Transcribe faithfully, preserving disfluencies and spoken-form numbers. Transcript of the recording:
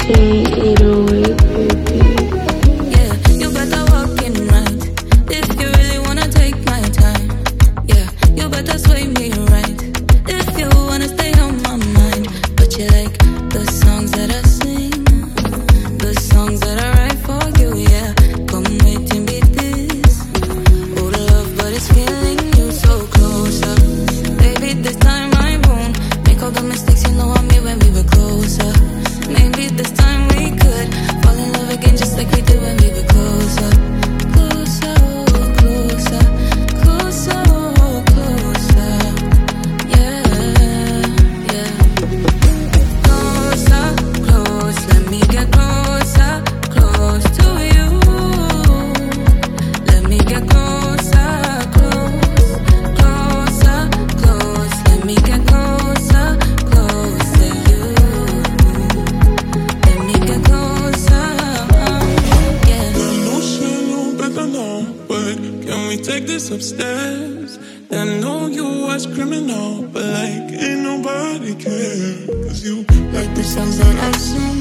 eight oh eight, baby. Yeah, you better walk in right. If you really wanna take my time. Yeah, you better sway me right. If you wanna stay on my mind. But you like the songs that I sing, the songs that I write for you, yeah. Come wait and beat this. Oh, love, but it's feeling you so close up. Baby, this time I won't make all the mistakes you know I made when we were closer. Maybe this time we could fall in love again just like we did when we were closer. Closer, closer, closer, closer. Yeah, yeah. Closer, close, let me get closer, close to you. Let me get closer, close, closer, close. Let me get closer, close to you. Let me get closer, yeah. I know she know better now, but can we take this upstairs? I know you was criminal, but like ain't nobody care. Cause you like the songs that I sing,